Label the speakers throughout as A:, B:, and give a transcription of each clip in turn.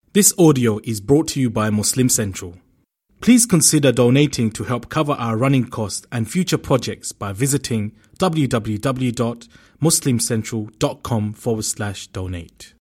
A: This audio is brought to you by Muslim Central. Please consider donating to help cover our running costs and future projects by visiting www.muslimcentral.com/donate.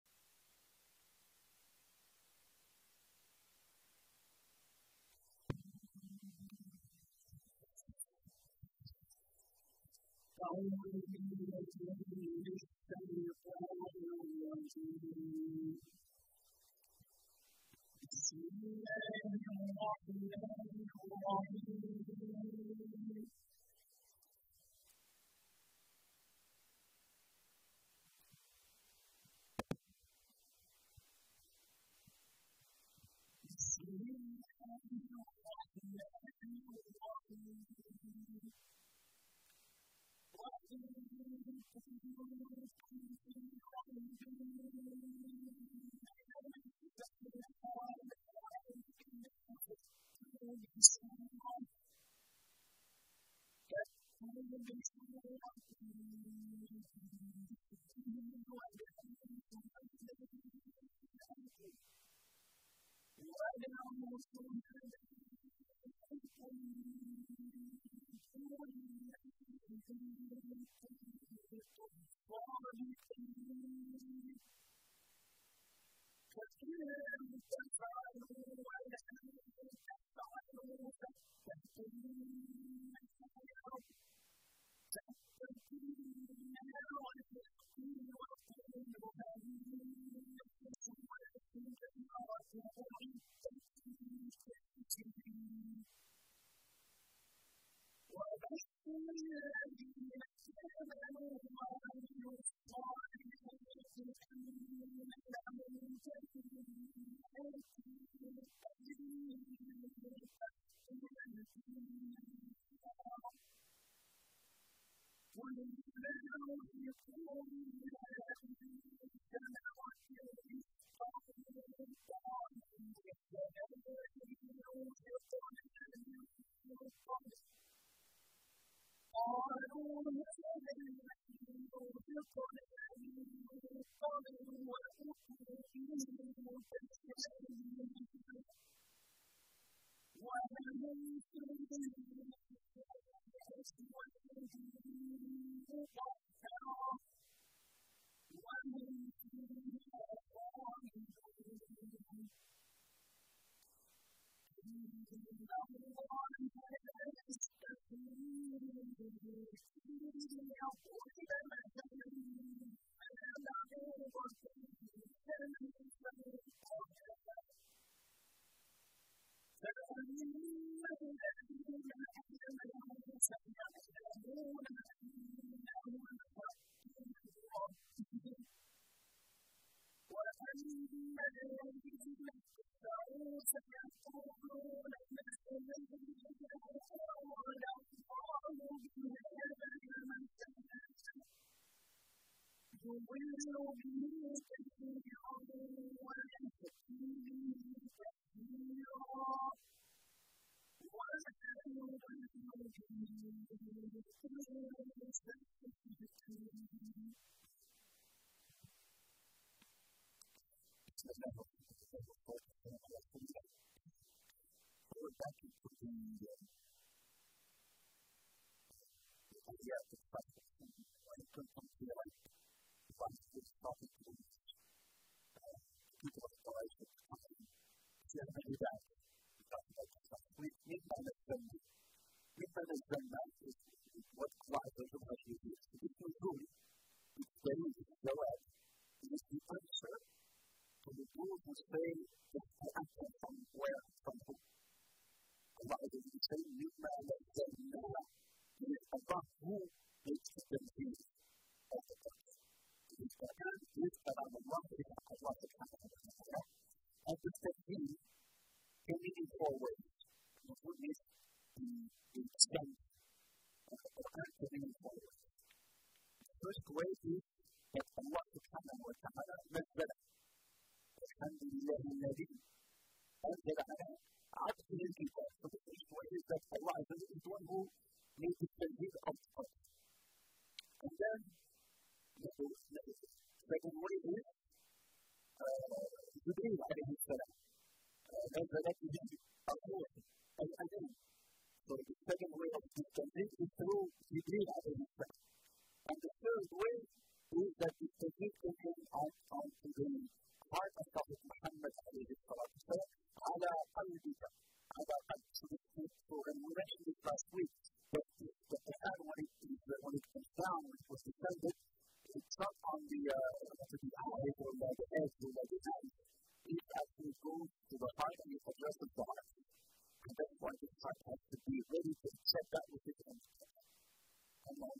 B: Second way is جبريل عليه السلام نزل به الروح الأمين. So the second way of distinguishing is through Jibreel alayhi salam. And the third way is that distinguishing him onto the heart of Prophet Muhammad alayhi salam, ala qalbika, ala qalbika. So when we mentioned this last week, that the Quran, when it comes down, when it was descended, it's not on the eyes or the head or the hands. It actually goes to the heart and it addresses the heart. And that's why this heart has to be ready to accept that which is in it. And then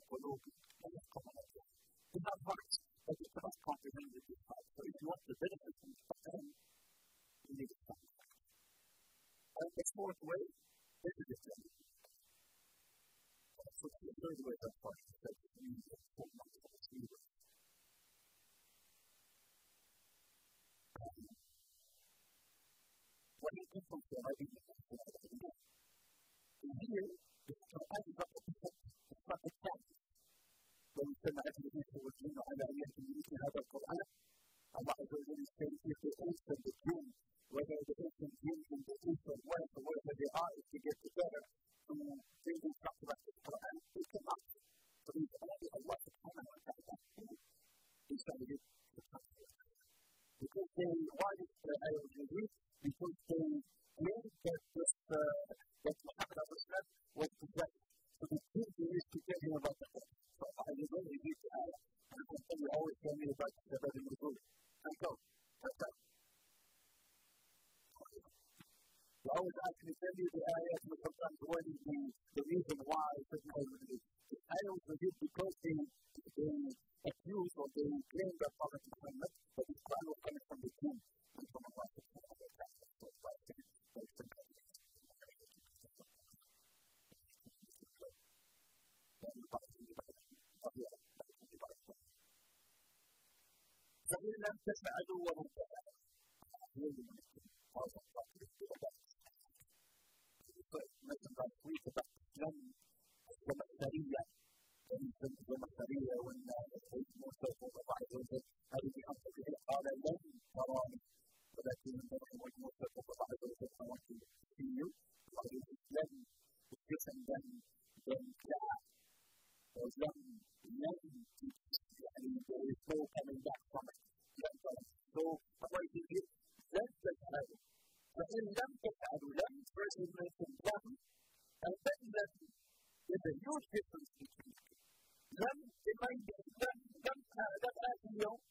B: we have hearts, but you cannot comprehend with this heart. So if you want the benefit from the Quran, you need to stop. And the fourth way, this is the third. So the third way of heart is that you need to hold on to the three ways. When you come from the idea here, the Quran is not the text. When you say that the people will do على أن يتميز هذا القرآن, Allah Azza wa Jalla is saying if the ancient the jinn, whether the ancient jinn and the ancient west or wherever they are, if they get together to bring this talk about the Quran, they cannot. So it's only Allah subhanahu wa ta'ala who decided to talk to us. Because why is the ayah of Jibreel? Because they claimed that that Muhammad was possessed. So the Jews used to tell him about the book. So I was only read the ayah. And you always tell me about the Badr Nuzul. And go. That's right. You always ask me to tell you the ayah, and sometimes what is the reason why certain ayah was the ayah was read because they accused or they claimed that Prophet Muhammad, that his Quran was coming from the Jews and from Allah subhanahu wa ta'ala. فإن لم تفعلوا ولم تفعلوا مثلا تطويق لم الزمخشرية الزمخشرية موسى الله عز وجل هذه بحمد قال لن تراني ولكن موسى الله عز وجل أمرت فيه لن الجسم لن كلاء ولم يعني there is no coming back from it. So Allah is لن تفعلوا فإن لم تفعلوا لم first is mentioned لم and then لم is a huge difference between them. لم آتي اليوم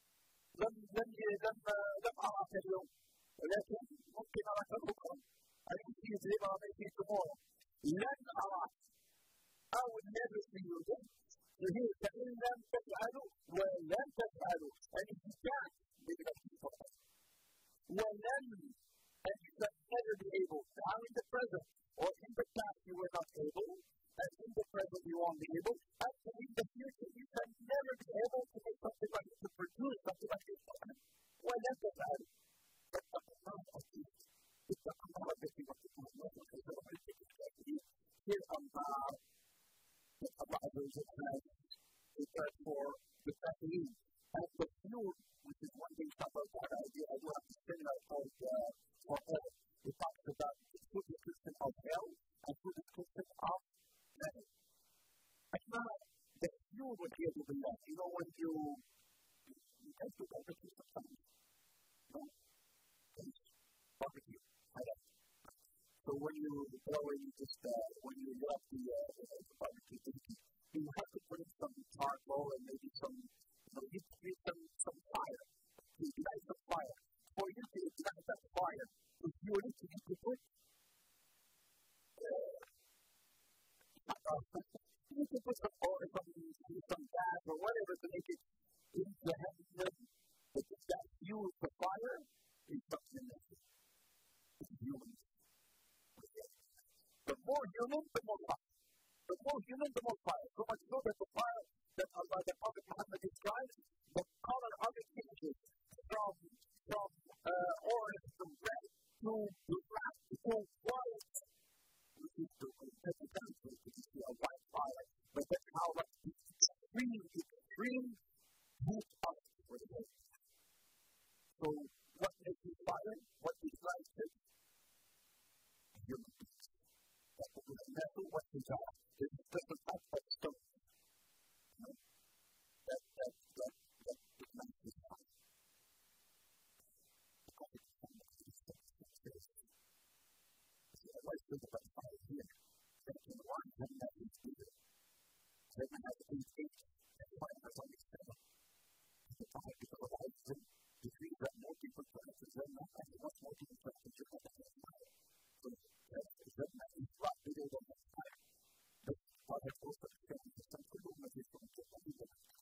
B: لم أراك اليوم ولكن ممكن أراك بكرة I will see you today but I may see you tomorrow. لن أراك I will never see you again. So here فإن لم تفعلوا ولن تفعلوا and if you can't maybe that's the problem. ولن and you can never be able now in the present or in the past you were not able and in the present you won't be able and in the future you can never be able to make something like this, to produce something like this. ولن تفعلوا فاتقوا الله وأطيعوا اتقوا الله الذي وصفكم here Allah Azza wa Jalla has prepared for the Kafirin and the fuel, which is one thing about that idea. I do have to spend out for hell. It talks about the full description of hell and full description of heaven. And now, the fuel would be able to be that. You know, when you can do barbecue sometimes. No? Barbecue. So when you blow in just, when you love the barbecue, you have to put in some charcoal and maybe some, you need some fire. You ignite some fire. For you to ignite that fire, if you need to put you can put some oil, some gas or whatever to make it into the heaven. But if that fuels the fire, it's something else. It's human. The more human, the more fire. The more human, the more fire. So much so that the fire that Allah, the Prophet Muhammad describes, the color of it changes from orange to red to black to white. Which is the difference between a white fire. But that's how extreme heat of it for the day. So what makes think about the fire here. Second one, Jannah is bigger. Jannah has 8 gates, and the fire has only 7. The fire because of all sin, it means that more people to enter Jannah, and much more people to enter Jannah than the fire. So Jannah is a lot bigger than the fire. But God has also extended the central movement is from Jannah to the fire.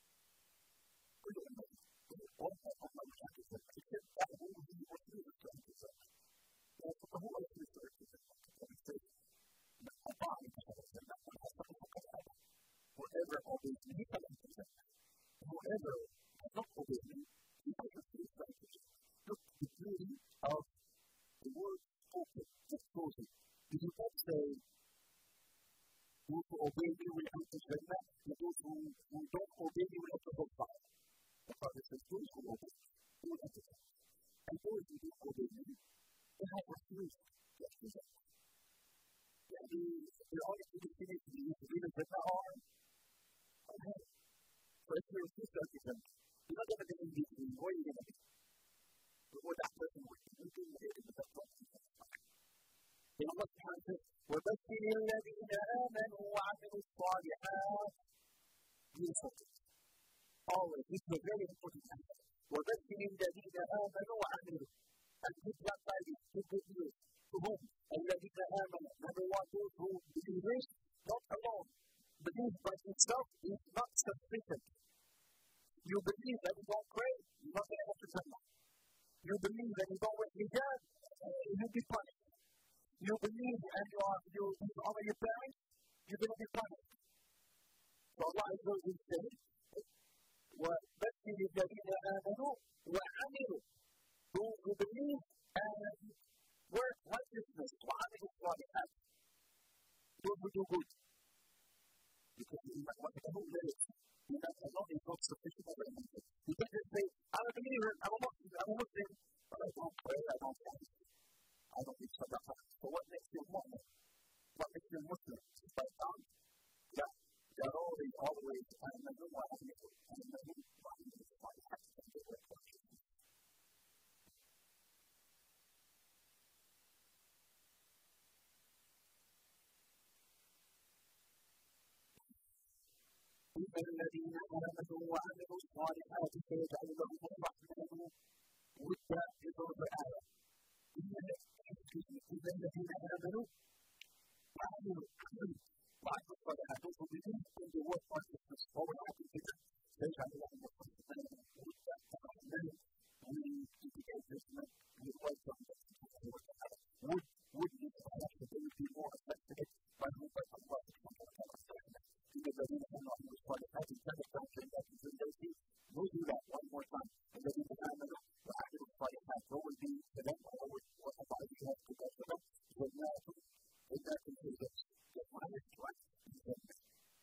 B: All that I'm not trying to say, except that who he was really trying to say. The whole of the research is going to say, a body tells him that one has something to come out. Whoever obeys me, he comes to them. Whoever does not obey me, he has to see something. Look, the beauty of the word spoken, just chosen. You do not say, those who obey me will enter Jannah, and those who don't obey me will enter hellfire. The Father says, those who obey me will enter Jannah. And those who don't obey me, they have refused to enter Jannah. The only thing that you need to do is to read a Jannah or hell. So if you refuse to enter Jannah, you're not going to be in between. Where are you going to be? What that person would be. You're going to be in the best place. In Allah subhanahu wa ta'ala, وَبَشِّرِ الَّذِينَ آمَنُوا وَعَمِلُوا الصَّالِحَاتِ. Beautiful things. Always, this is a very important thing. وَبَشِّرِ الَّذِينَ آمَنُوا وَعَمِلُوا. And give that tidings, give good news. To whom? الَّذِينَ آمَنُوا. Number one, those who believe, not alone. Belief by itself is not sufficient. You believe that you don't pray, you're not going to enter Jannah. You believe that you don't wear hijab, you'll be punished. You believe and you honor your parents, you're going to be punished. So Allah is going to say, وَبَشِّرِ الَّذِينَ آمَنُوا وَعَمِلُوا. Those who believe and work righteousness, وَعَمِلُوا الصَّالِحَاتِ. Those who do good. Because whatever it is, that alone is not sufficient for anything. You can't just say, I'm a believer, I'm a Muslim, but I don't pray, I don't fast. I don't eat sadaqah. So what makes you a Muslim? What makes you a Muslim? Just by down? Yeah. They're all the way to find the new one. And the new one is why you have to take the way for Jesus. إِنَّ الَّذِينَ آمَنُوا وَعَمِلُوا الصَّالِحَاتِ سَيَجْعَلُ لَهُمُ الرَّحْمَنُ وِدًّا بِذُرِّ آيَةٍ. إِنَّ الَّذِينَ آمَنُوا وَعَمِلُوا الصَّالِحَاتِ those who believe in the word righteousness, what will happen to them? سَيَجْعَلُ لَهُمُ الرَّحْمَنُ وِدًّا بِذُرِّ we indicate this with welcome would mean that they will be more affected by whom by Allah subhanahu wa ta'ala. إِنَّ الَّذِينَ آمَنُوا وَعَمِلُوا الصَّالِحَاتِ instead of counting that in the mercy, we'll do that one more time. الَّذِينَ آمَنُوا وَعَمِلُوا الصَّالِحَاتِ what will be to them or what Allah has to go for them? جَنَّاتٌ فِرْدَوْسٍ the highest right in Jannah.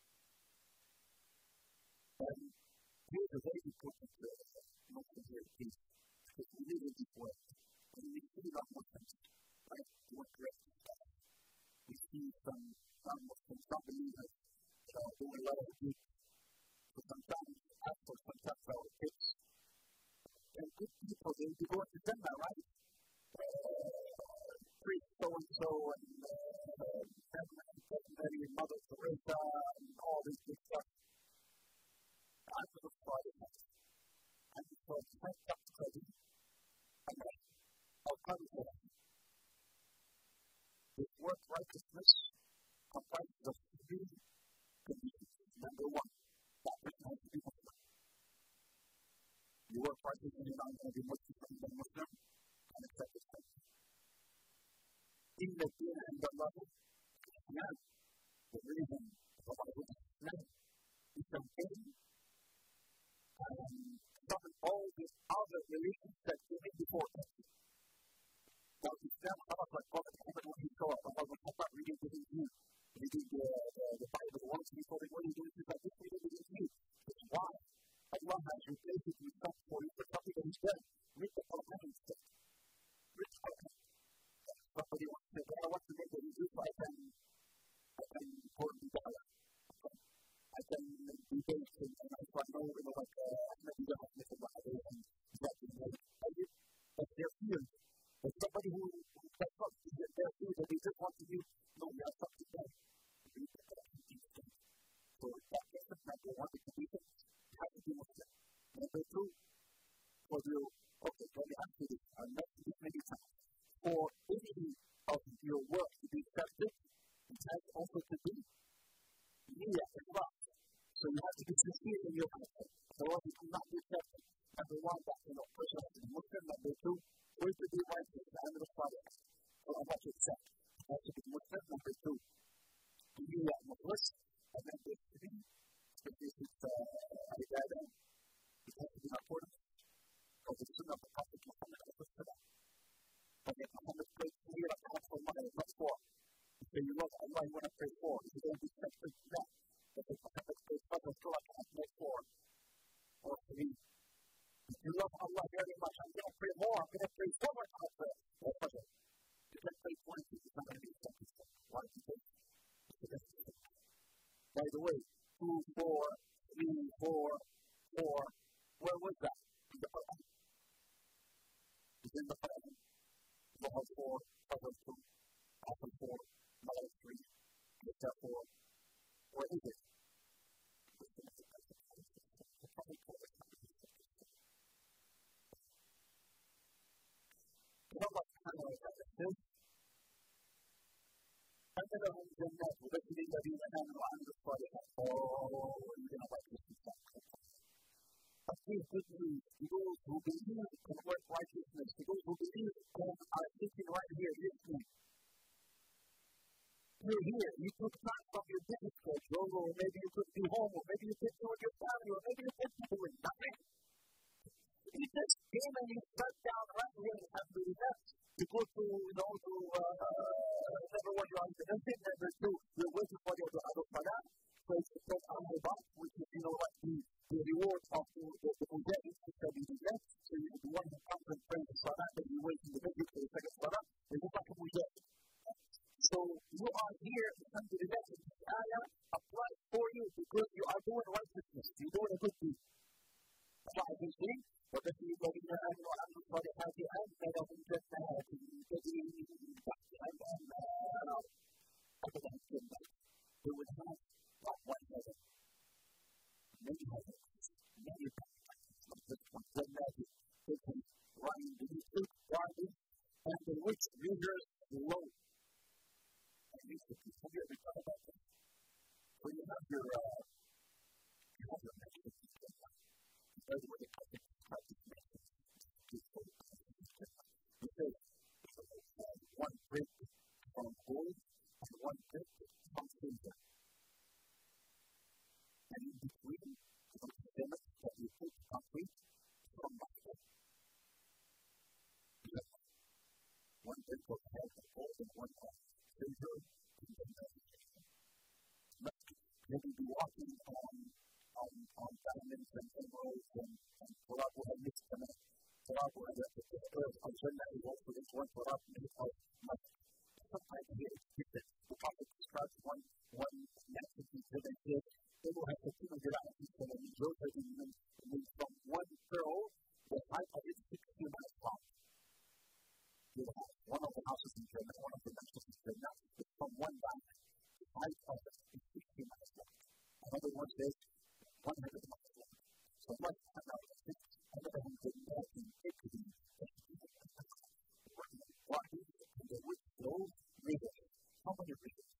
B: And here's a very important message here, please. Because we live in this world. And we see a lot of Muslims, right? Doing great stuff. We see some Muslims, some believers, doing a lot of good. So sometimes, after sometimes our kids, and good people, they go into Jannah, right? Priest so-and-so, and Mary, Mother Teresa, and all this good stuff. I'm going to try it out. And so, thank God to God. And I'll come to that. This work righteousness comprises of 3 conditions. Number 1, that person has to be Muslim. You work righteousness, you're not going to be Muslim, and accept this faith. In the din and the love, the reason for why we Islam is something from all these other religions that came in before us. Now, Islam, like Prophet Muhammad, when he saw Allah was not reading within you, reading the Bible, once he told him what he's doing, he's like, this reading within you. That's why Allah has replaced it with something for you, for something that he's done. Read the Quran instead. Read the Quran. Somebody wants to say, well, I want to make a review so I can pour the dollar. I can debate and if I know, like, maybe you have to make a lot of it and that is like, but they're feared. But somebody who does not, they're a few that they just want to use. No, we have something there. So that person, number one, the condition has to be Muslim. Number two, for you, okay, let me ask you this. I've mentioned this many times. For any of your work to be accepted, it has also to be niyyah as well. So you have to be sincere in your effort. Otherwise, it will not be accepted. Number one, that person has to be Muslim. Number two, for it to be righteous and responsible. So I'm not to accept. It has to be Muslim. Number two, niyyah mukhlis. And then there's three, especially if it's ibadah, it has to be in accordance with the sunnah of the Prophet Muhammad. And yet Muhammad prayed clear account for Allah and not for. So you love Allah, you want to pray for. If you don't be separate from that, but if Muhammad prays for the Surah, and not for. Or three. If you love Allah very much, I'm going to pray more, I'm going to pray so much on prayer. No pressure. You can pray 20, it's not going to be accepted. Why do you think? By the way, 2, 4, 3, 4, 4, where was that? In the Quran. It's in the Quran. Zuhar 4, Fajr 2, Asr 4, Maghrib 3, Isha 4. Where is it? Allah subhanahu wa ta'ala says, أن لهم جنات وبشر الذين آمنوا وعملوا الصالحات. But this good news to those who believe in work righteousness, to those who believe and are sitting right here listening. You're here, you took time from your business schedule, or maybe you could be home, or maybe you could be with your family, or maybe you could be doing nothing. You just came and you sat down right here and have the event to go to, number one, you're unpresented, number two, you're waiting for your Salah. So it's called Al-Mubat, which is, the reward of the Mujahid, which can be the best. So you're the one who comes and prays the Salah, then you wait in the middle for the second Salah, and you back to Mujahid. So you are here, alhamdulillah, in this ayah applies for you because you are doing righteousness, you're doing a good deed. Allah is saying, وَبَشِّرِ الَّذِينَ آمَنُوا وَعَمِلُوا الصَّالِحَاتِ أَنَّ لَهُمْ جَنَّاتٍ تَجْرِي مِن تَحْتِهَا الْأَنْهَارُ. They would have not one heaven, many heavens, many paradise, like this one, Jannatin, they can run beneath it, gardens, and in which rivers flow. And these are people, have you ever thought about this? So you have your mention. By the way, the Prophet described this mention. He says, one brick from gold and one brick from silver. And in between, from the cement that you put concrete from marble. One brick of gold and one of silver. Maybe be walking on diamonds and emeralds and Turab will have mixed them. Turab will have the earth of Jannah is also this one Turab made of mud. Sometimes here it's different. The Prophet describes one natural feature that says they will have the two of the lights and then Joseph and from one pearl, the height of it is 60 miles long. You have one of the houses in Jannah, one of the mansions in Jannah, is from one diamond. The height of it is 60 miles long. Another one says 100 miles long. So much another one did not in Italy. And the which flows rivers. How many rivers?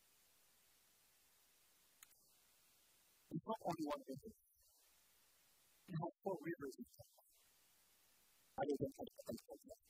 B: It's not only one river. You have 4 rivers in Jannah. I didn't touch the Jannah.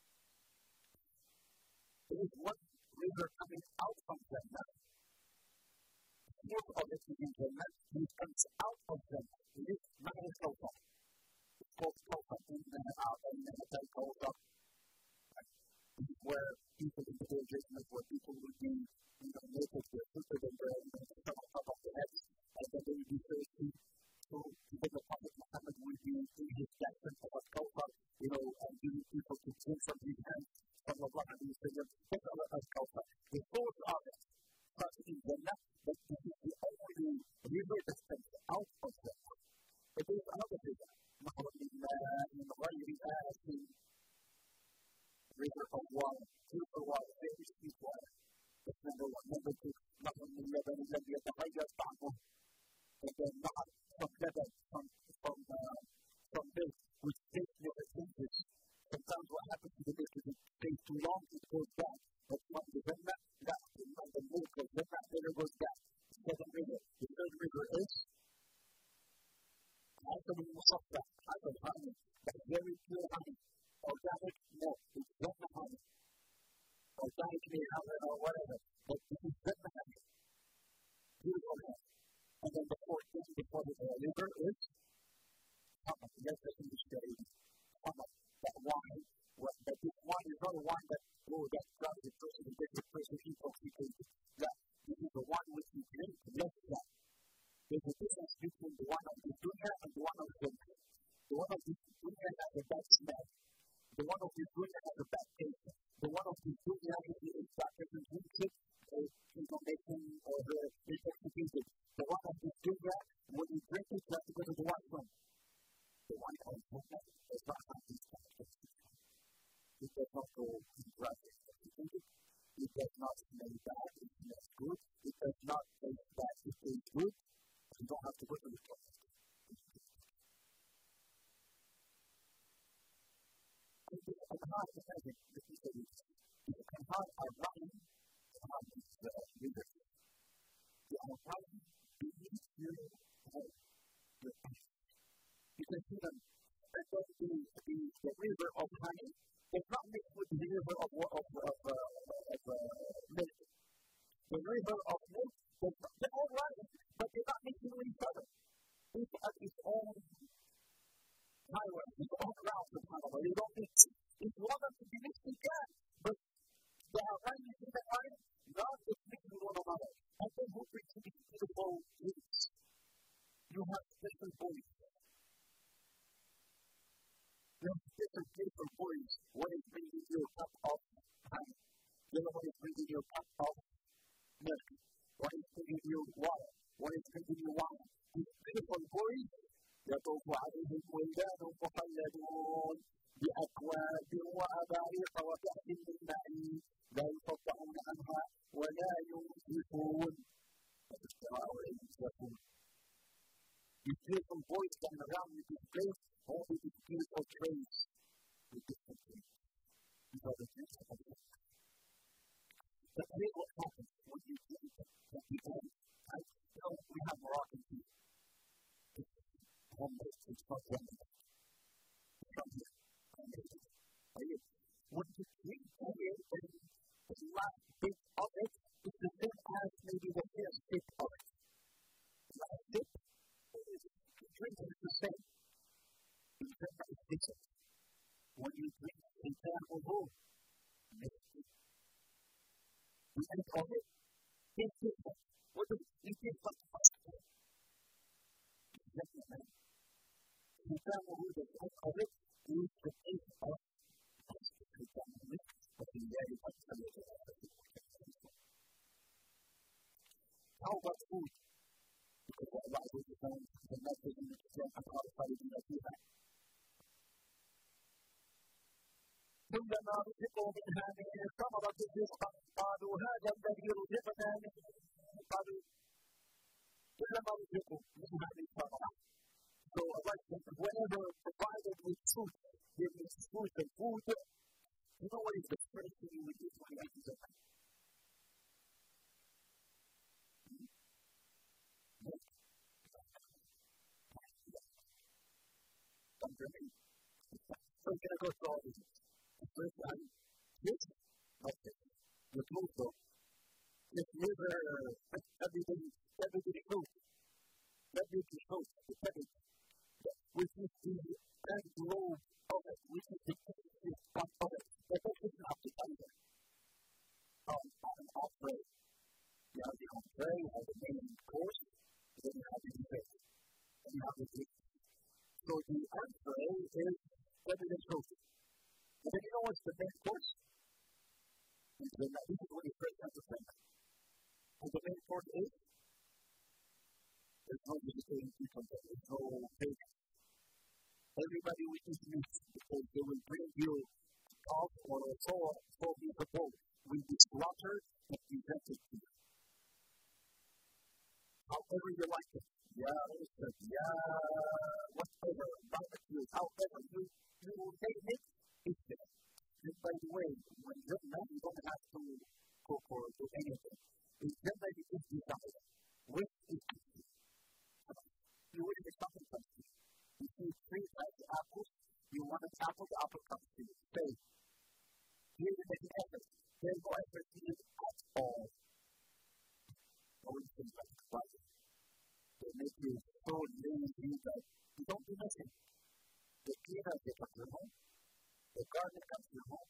B: There is one river coming out from Jannah. Most of it is in Jannah. It comes out of Jannah. It is Maghrib Kawthar. It's called Kawthar in Hotel Kawthar. This is where people in the day of judgment, where people will be naked, they're stupid, and they're on top of their heads, and then they will be thirsty. So then the Prophet Muhammad will be doing his jackson of Kawthar, and giving people to drink from his hands. Sallallahu alayhi wa sallam. That's Allah Kawthar. The source of it starts in Jannah, but this is the only river that comes out of Jannah. But there is another river. river of water, pure water, very sweet water. That's number one. Number two, نهر من لبن لم يتغير طعمه. And then نهر from Lebanon, from milk, which tastes never changes. Sometimes what happens to the milk is it stays too long, it goes back. But from the Jannah, the milk of Jannah never goes back. The second river. The third river is عسل مصفى, عسل honey, that's very pure honey. Organic, no, it's Jannah honey. Organic may have it or whatever, but this is Jannah honey. Beautiful honey. And then the fourth thing before the river is Hamad. Yes, that's in the shade. Hamad, that wine. But this wine is not a wine that drives a person and makes a person intoxicated. This is the wine which you drink, less that. There's a difference between the one of the dunya and the one of the dunya. The one of the dunya has a bad smell. The one of the dunya has a bad taste. The one of the dunya is that person drinks it, makes him or her intoxicated. The one of the dunya, when you drink it, you have to go to the washroom. The one of the dunya does not have these characteristics. It does not go graphic. It does not smell bad. It smells good. It does not taste bad. It tastes good. You don't have to go to the toilet. And the Anhar, let me say this. The Anhar are running, Anhar is the river. They are running beneath your home, your house. You can see them. And then the river of honey is not mixed with the river of milk. The river of milk, they're all running, but they're not mixing with each other. Each at its own highway, its own route, subhanAllah. They don't mix. If you want them to be mixed, you can. But they are running in the line, not mixing with one another. And then who brings you these beautiful drinks? You have special boys. You have special beautiful boys. One is bringing you a cup of honey. The other one is bringing you a cup of milk. One is bringing you water. One is bringing you wine. These beautiful boys, يطوف عليهم ولدان مخلدون بأكواب وأباريق وكأس من معين لا يصدعون عنها ولا ينزفون. These beautiful boys stand around with this place, all with these beautiful trays, with different things. These are the things of the life. But here's what happens when you drink that people, right? You know, we have Moroccan tea. It's homemade, it's not homemade. It's from here. When you drink it, the last bit of it is the same as maybe the first bit of it. The last bit, you drink it, it's the same. You drink it, it's different. When you drink a terrible the end of it is different. What is it? It is like the first one. Definitely. The terrible, the end of it is the taste of How about food? Because Allah is the message in the Quran and how to fight in the Quran. كلما رزقوا منها من ثمرة رزقا قالوا هذا الذي رزقنا من قبل كلما رزقوا منها من ثمرة. So Allah says, whenever provided with fruit, give me fruit and food. You know what is the first thing you would do when you enter the night? Don't drink it. So we're going to go through all these. The first time, this, that's it. The clothes though. This river, everything fruit. Everything fruit. The pebble. Which is the end globe of it, which is the part of it. But that isn't appetizer. On an entree. You have the entree, you have the main course, then you have the dessert. Then you have the drink. So the entree is everything fruit. And then you know what's the main course? This is when you first have the drink. And the main course is? There's no vegetarian people there. There's no bacon. Everybody will eat meat because they will bring you calf or a four-meter bull will be slaughtered and presented to you. However you like it. Whatever, barbecue, however you name it, it's there. And by the way, when you're not, you don't have to cook or do anything. It's just like it is desired. Which is tasty. You will get something tasty. You see 3 types of apples. You want an apple, the apple comes to you. Say, here you make an effort. There's no effort needed at all. No things like that. They make you so lazy that you don't do nothing. The cleaner they come to your home. The gardener comes to your home.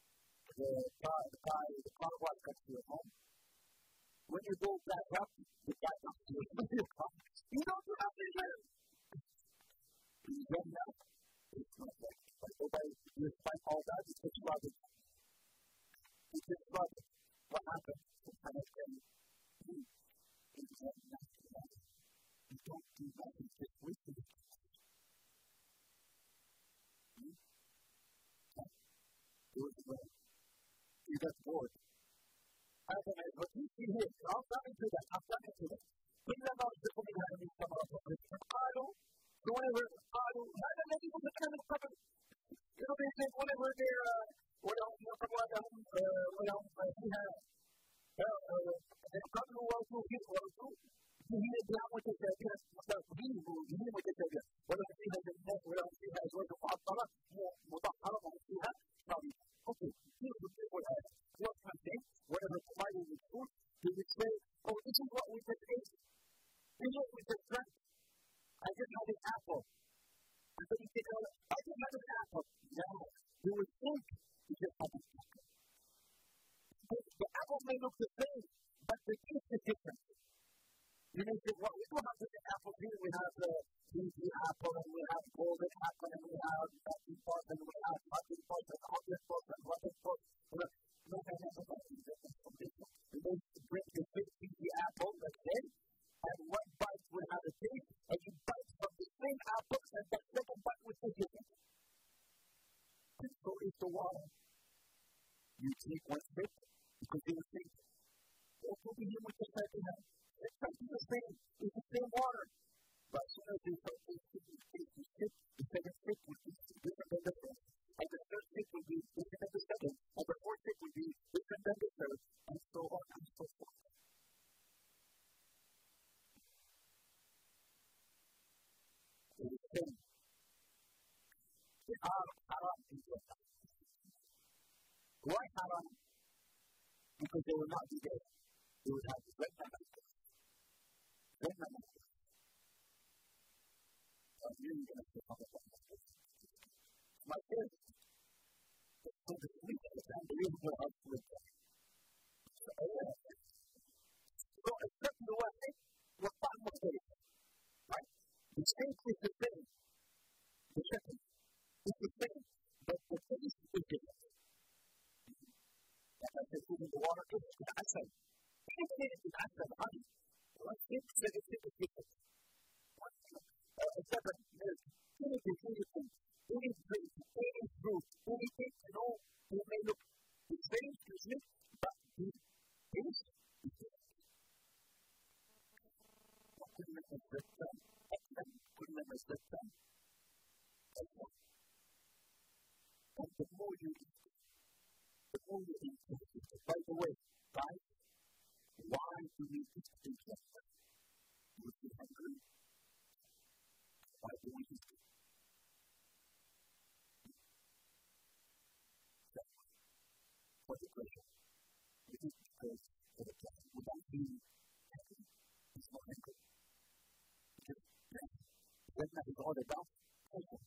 B: The car wash comes to your home. When you go back up, the guy comes to your home. You don't do nothing there. You don't know. It's not like nobody, despite all that, it's just rubbish. It's just rubbish. What happens? Sometimes you don't do nothing. You don't do nothing. Just wasting it. Do it well. You got bored. I don't know, but you see here, I'm coming to that. Bring that out to me and you come up with it. I don't, whatever, people that kind of cover, they think whatever they're, we have, they've got to work to hit or to. He down with his idea, he with his idea. Whether he has a net, whether he has worked for $5, okay, here's the people that work something, whatever provided with food, they would say, oh, this is what we just ate. This is what we just drank. I just had an apple. And then you think, I just had an apple. No, you would think you just had an apple. The apple may look the same, but the taste is different. You may say, well, we don't have different apples here. We have the apple, and we have golden apple, and we have matching pot, and we have matching pot, and other pot, and other pot. No. They bring the 50 apple, let's say, and one bite will have a taste, and you bite from the same apple, and the second bite will taste different. And so is the water. You take one sip, because you will think, what will be here with the second half? It's something the same. It's the same water. But as soon as you start tasting the sip, the second sip will be different than the first. And the third sip will be different than the second. And the fourth sip will be different than the third. And so on and so forth. It is the same. They are haram in your life. Why haram? Because they will not be there. They would have red management. I'm really going to say how much my kids, so the sweet is unbelievable how sweet they are. So except the one thing, we're fine with it. Right? The taste is the same. The second is the same, but the taste is different. Like I said, even the water is acid. Anything is acid, honey. One thing is different. Except milk, anything, any drink, any fruit, anything, it may look the same, but the taste is different. What could make us that time? Could make us that time? And the more you eat, the more you eat. By the way, guys, why do we eat things like that? You're too hungry. Why do we eat it? What's the question? It is because of the time without being happy, it's not angry. Because when that is all about pleasure.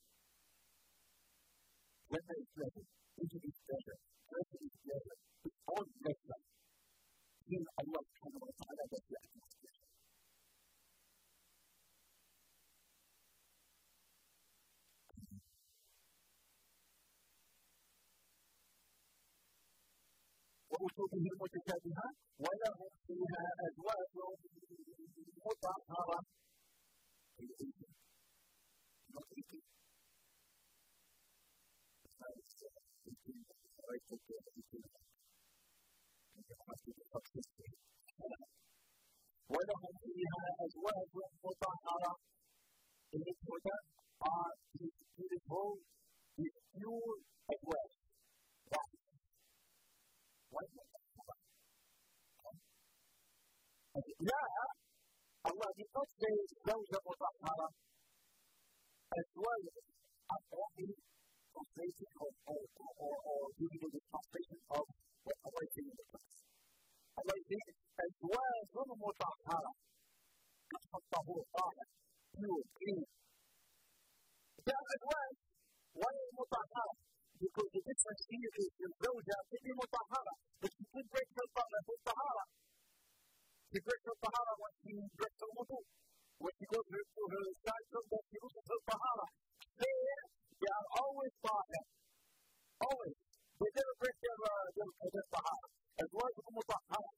B: When there is pleasure, eating is pleasure, drinking is pleasure, it's all pleasure. Then Allah subhanahu wa ta'ala does the atmosphere. وأتوبهم متشابها ولهم فيها أزواج مطهرة not eating. فيها أزواج مطهرة الهدى are these beautiful, these pure أزواج. لا الله يقدر زوجة مطهرة أزواج أطهر translation or giving you the translation of what Allah is saying in the text. Allah is saying أزواج مطهرة الطهور طاهر pure clean. The أزواج وهي مطهرة because the difference here is the زوجة تبي مطهرة but she could break her طهارة. She breaks her طهارة when she breaks her wudu. When she goes to her side from that she loses her طهارة. They are always طاهر. Always. They never break their طهارة. أزواج مطهرة.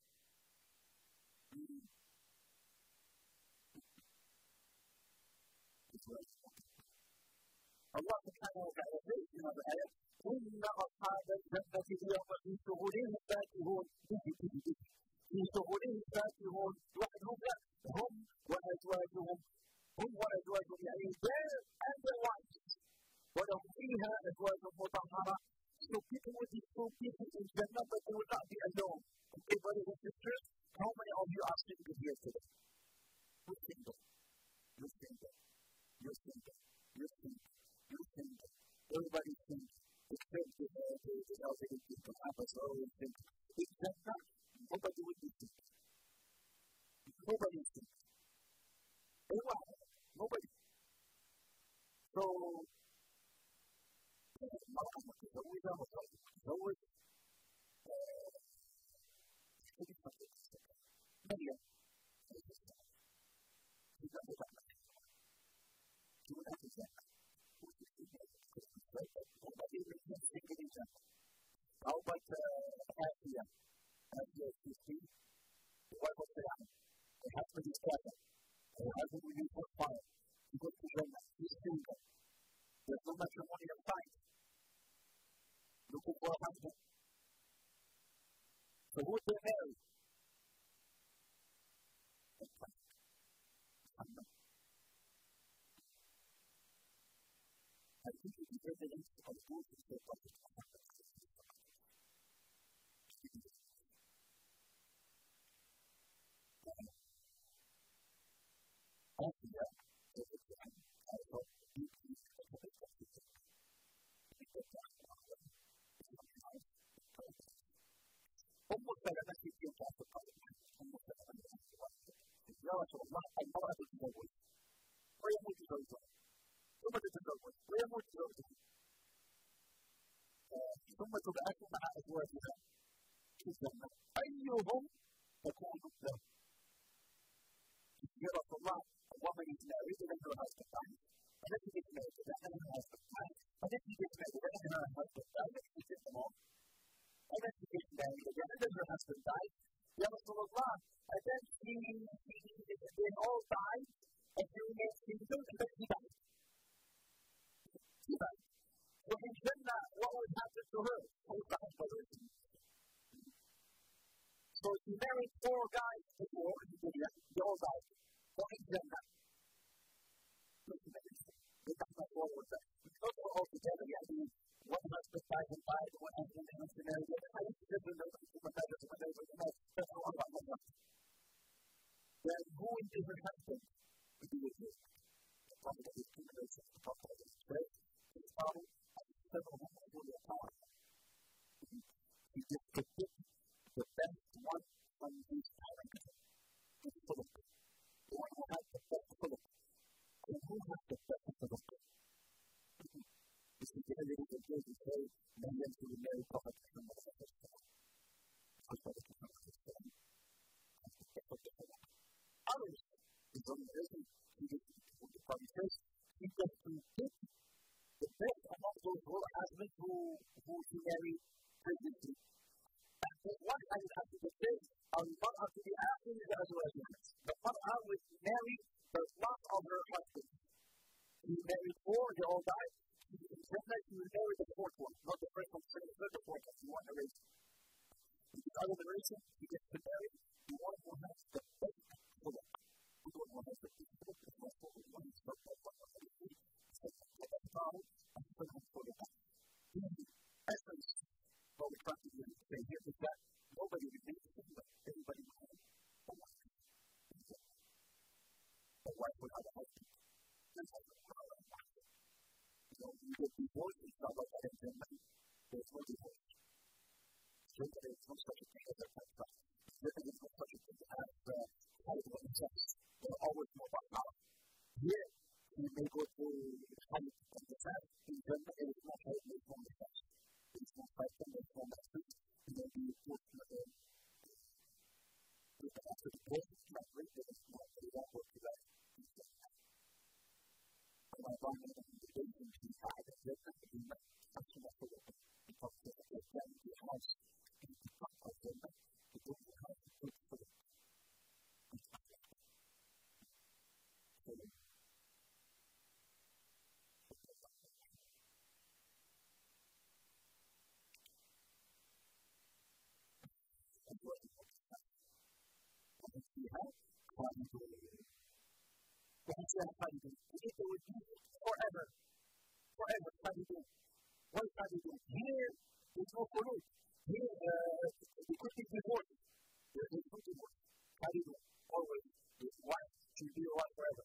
B: الله سبحانه وتعالى في هذه الآية إن أصحاب الجنة اليوم في شغلهم فاكهون في شغلهم فاكهون وحدهم هم وأزواجهم يعني their and their wives ولهم فيها أزواج مطهرة. So people will be so busy in Jannah but they will not be alone. Okay, brothers and sisters, how many of you are single here today? You're single. You're single. You're single. You're single. You're single. Everybody's single. Except the elderly people. Others are always single. In Jannah, nobody will be single. Nobody is single. Everyone. Nobody. So, المرأة متزوجة متزوج مريم إذا بدأنا تقول أهل الجنة وبعدين من سنجل الجنة أوبت آسيا السيسي وقت السلام الحسن الإسكاتة الحسن من الفرقان يقول في الجنة في السنجل يقول matrimonial site looking for a husband. So who is they married? I think it is evidence of those who say what is happening. Asia is a time also deeply سلمت في الجنة سلمت يا رسول الله المرأة تتزوج ويموت زوجها ثم تتزوج ويموت زوجها ثم تبعث مع أزواجها في الجنة أيهم تكون له يا رسول الله woman is married and her husband dies and then she gets married and her husband dies and then she gets married and her husband dies and she gets them all. And then she gets married again, and then her husband dies. Ya Rasulullah, and then they all died, and she remains single, and then she died. She died. So in Jannah, what would happen to her? So she married 4 guys before in Dunya, they all died. So in Jannah, they come back forward. It's not all together, one husband died and died, one husband has to marry the other. I used to live in the then who is her husband? To do with you. The Prophet of his generation, the Prophet of his church, his father, and several hundred of your power. He just picked the best one from these parents. It's Philip. The one who has the best Philip. And who has the best Philip? This is the evidence of those who say, Maryam to the Mary Prophet Muhammad others, in some reason, the Prophet says, he gets to pick the best among those husbands who she married previously. And one has to be said, المرأة to be asking the Azwajiha. The Mar'a was married the last of her husbands. She married 4, they all died. She was married the 4th one, not the first one, second, third, the 4th one. She won the race. In the other narration, she gets to marry the one who has the best Philip. We don't want to have to do this. That's what we want to start with. So that's how I'm going to put it back. The essence of what we're trying to do today here is that nobody would need to think about everybody would have a wife. A wife would have a husband. This husband would have a wife. You get divorced, it's not like that in Germany. There's no divorce. Germany is no such a thing as a contract. Germany is no such a thing as having sex. There's always more about love. Here, you may go to height and the fact in Germany, there is no height, there is no sex. There is no fight, there is no message. You may be forced to the after the divorce, it's not great, there is no way that works with that. And I find that in the dating to have a different agreement, that's not the way. Because if that is the house, it's the top of the night, the door of the house is good for it. So, forever. How do you do? What is how do you do? Here, there's no collude. Here, the could be divorced. There is no divorce. How do you do? Always, your wife should be your wife forever.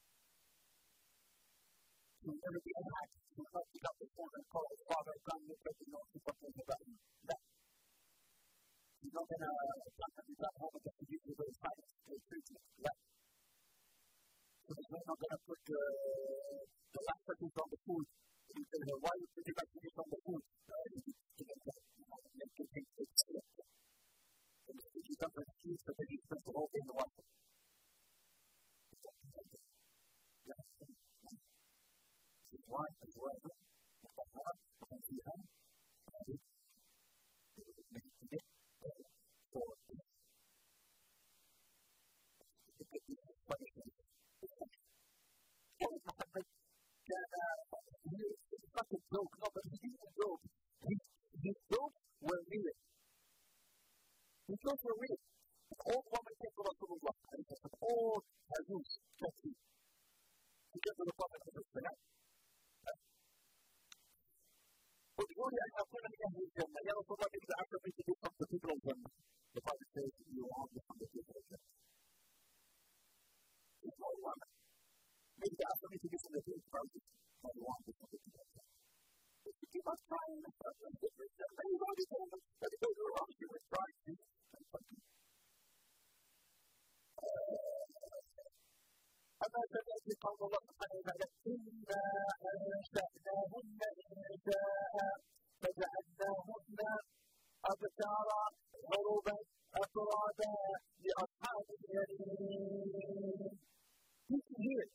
B: You'll never be unhappy. You'll not pick up the phone and call his father, come and let you know something about you. That. You're not going to come home and get to give you those fights. That. So they're not going to put the last person on the food. You say, why are you putting back to on the food? Make it take it. And if you don't have cheese, but then you spend the whole day in the water. Yes. His wife is whatever. And he had. Make it get for it. It's not a joke, no, but he didn't joke. His jokes were real. His jokes were real. The old woman came to Rasulullah, and he said, "Oh, Hazuz, Kathy." He came to the Prophet and said, "Ud'uni an akuna min ahli al-jannah." Ya Rasulullah, maybe after me to do something to people of Jannah. The Prophet says, "You are the people of Jannah." It's not one. Maybe after me to do something to people of Jannah. I want to do something to them. If you keep on trying, then you've already told them that it goes wrong. You were trying to do something. أما كذلك قول الله سبحانه وتعالى إنا أنشأناهن إنشاء فجعلناهن أبكارا عربا أترابا لأصحاب اليمين. Here,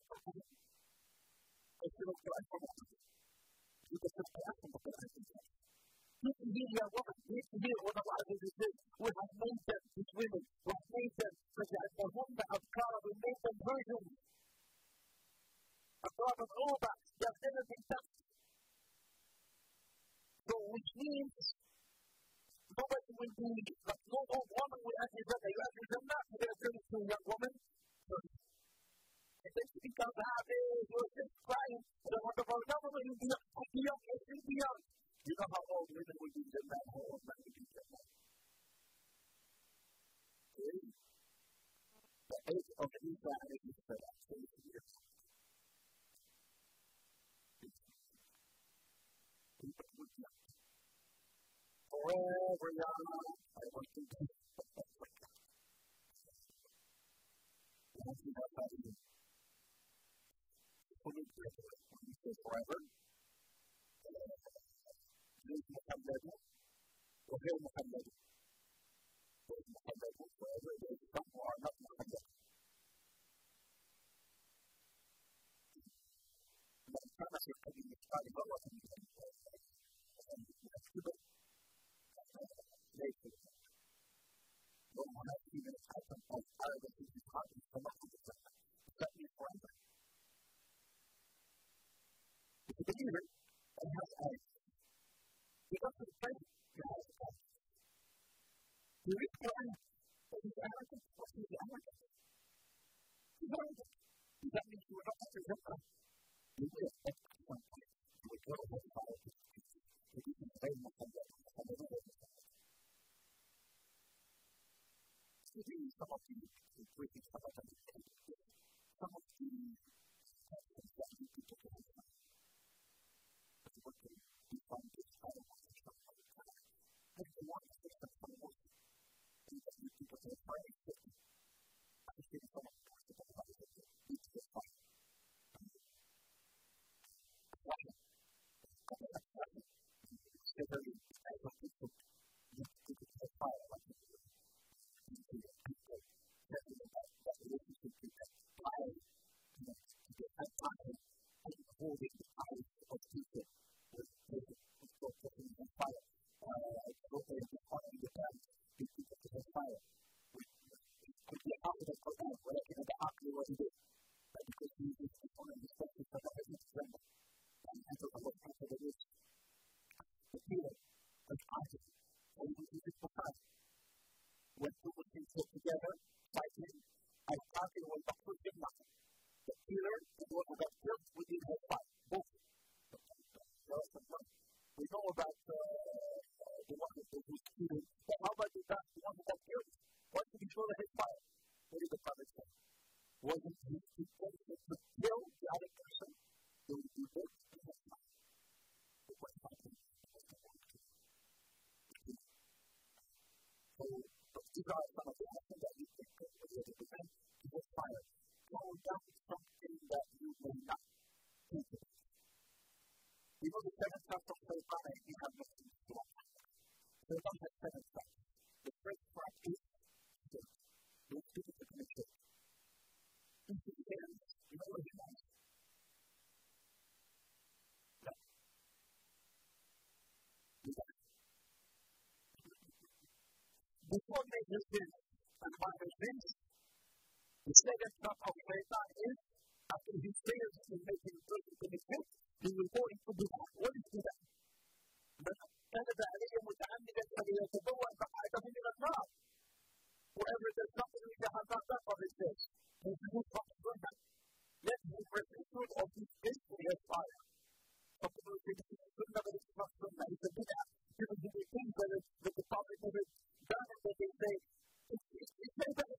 B: young woman, here what Allah says, we have made them, these women, we have made them, فَجَعَلْنَهُنَّ أَبْكَارًا, we made them virgins. أَتْرَابًا عُرُبًا, they have never been touched. So which means, nobody will be, like no old woman will enter Jannah. You enter Jannah, you're going to turn into a young woman. And then she becomes happy, you're just crying, and then wonderful, no, you'll be young, you'll be young. You know how old women will be in Jannah, how old men will be in Jannah. Okay? The age of Isa is 70 years. Forever young, I want to be. When you say forever, there's Muhammad, or here Muhammad. There's Muhammad forever, there's some who are not Muhammad. But Thomas is coming to study a lot of things. And that's good. Later. No one has even happened on Arabic in his heart is from Muhammad. That means forever. It's a believer and has eyes. He doesn't say he has eyes. He reads Quran, but he's arrogant. What is he arrogant? to him, you will expect something to occur with fire. It is very much on the other side. Today, some of the breaking some of the actions that you could take away from but what can be found is how to watch the time of the time. If you want to fix that from most people, you can take a fire and fix it. I think some of the possible fires that you need to get fire. So very I don't think that you could take fire like you do. People telling about that relationship with that fire, to get that fire and holding the eyes of people with fire. Opening the fire in the past, people to get fire. Could be after for that, but I cannot after what he did. Because he is one of the special for that his friend. And after the whole after the rich. The feeling of Isaac, and he was his father. When two Muslims get together, fighting, and Isaac was not pushing nothing. The killer is one who got killed within his fight. Both. We know about the one who was killed. But how about the one who got killed? Why did he show his fire? What did the prophet say? Wasn't his intention to kill the other person? They would do both in his fire. But what happened? So, these are some of the actions that you can take with the defense to this fire. Go down something that you may not think of. We know the 7 steps of Shaitan, and we have nothing to do. Shaitan has 7 steps. The first step is shirk. Those people that commit shirk. Into the end, you know what he wants? No. You got it. Before they just did and by his things, the second step of Shaitan is after he fails in making the person to mistake, he will go into bid'ah. What is bid'ah? من كذب علي متعمدا فليتبوأ